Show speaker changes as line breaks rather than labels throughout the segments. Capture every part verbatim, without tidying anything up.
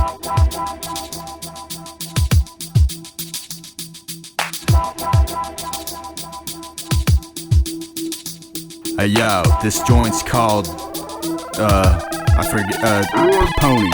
Hey yo, this joint's called, uh, I forget, uh, Pony.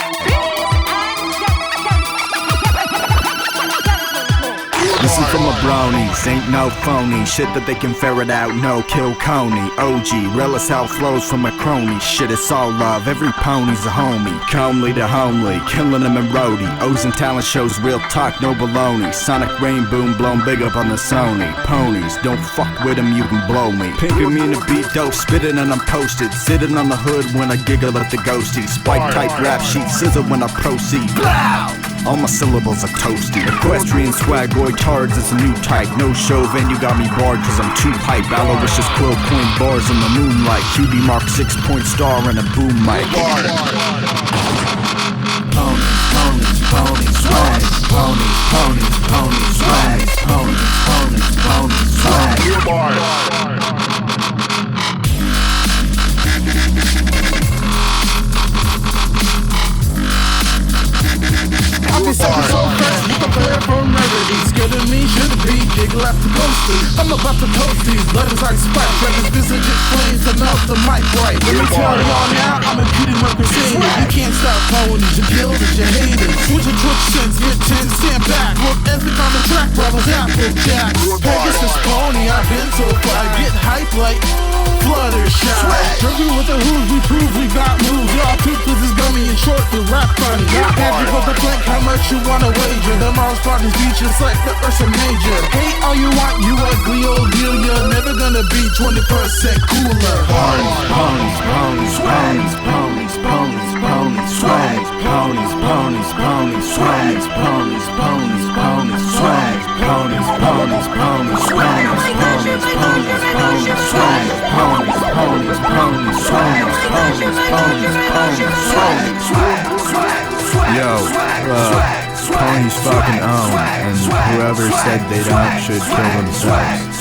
This is from the bronies, ain't no phony shit that they can ferret out, no kill Coney. O G, real as how flows from a crony. Shit, it's all love, every pony's a homie. Comely to homely, killing them in roadie. O's and talent shows, real talk, no baloney. Sonic rain boom, blown big up on the Sony. Ponies, don't fuck with them, you can blow me. Pinking me in the beat dope, spitting and I'm posted. Sitting on the hood when I giggle at the ghosties. Spike type rap sheet, scissor when I proceed. Blow! All my syllables are toasty. Equestrian swag, boy tards, it's a new type. No Chauvin, you got me barred cause I'm too hype. Aloysius quill point bars in the moonlight. Q B mark six point star and a boom mic. Ponies, ponies, ponies, swag. Ponies, ponies, ponies, swag. Ponies, ponies, ponies, swag.
I'll be sucking so fast with the player from remedy. Scared of me, should be, giggle after ghosting. I'm about to toast these letters like spike dragons, visage flames to melt the mic right. Let me tell y'all now, I'm impeding my crusaders. You can't stop ponies, you killed it, you hate it. Switch your twitch sense, get ten, stand back. Work ethic on the track, brothers, apple jacks. Pegasus pony, I've been so fly, get hype like Fluttershy. Drinking with the who's, we prove we got moves. Y'all toothless is gummy and short with rap funny. Y'all happy for the blank, how much you wanna wager? The Mars partners beat just like the Ursa Major. Hate all you want, you ugly old deal. You're never gonna be twenty-first cent cooler.
Ponies, ponies, ponies, ponies, ponies, ponies, ponies, swag. Ponies, ponies, ponies, swag. Ponies, ponies, ponies, swag. Ponies, ponies, ponies, swag. Ponies, ponies, ponies, swag. Ponies, ponies, ponies, swag. Ponies, ponies, ponies, swag. Yo, uh, ponies fucking own, and whoever said they don't should kill themselves.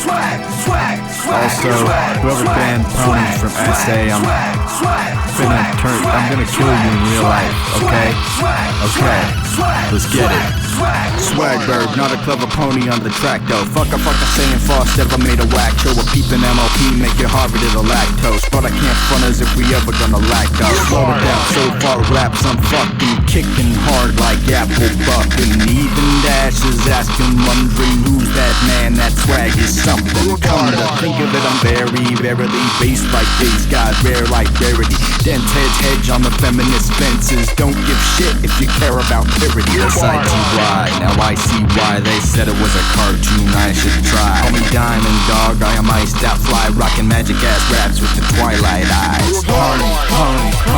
Also, whoever banned ponies from S A, I'm gonna turn, I'm gonna kill you in real life, okay? Okay, let's get it. Swagberg, not a clever pony on the track though. Fuck a fuck a saying Frost ever made a whack show. A peepin' M L P, make it harder to the lactose. But I can't front as if we ever gonna lack though. Slow it down, so far raps I'm fucking kicking hard like apple bucking. Even Dash is asking, wondering who's that man, that swag is something. Come to think of it, I'm very, verily based like base god, rare like rarity. Dent heads hedge on the feminist fences. Don't give shit if you care about purity. S I T Y, now I see why they said it was a cartoon I should try. Call me Diamond Dog, I am iced out fly, rocking magic ass raps with the twilight eyes. Ponies, ponies,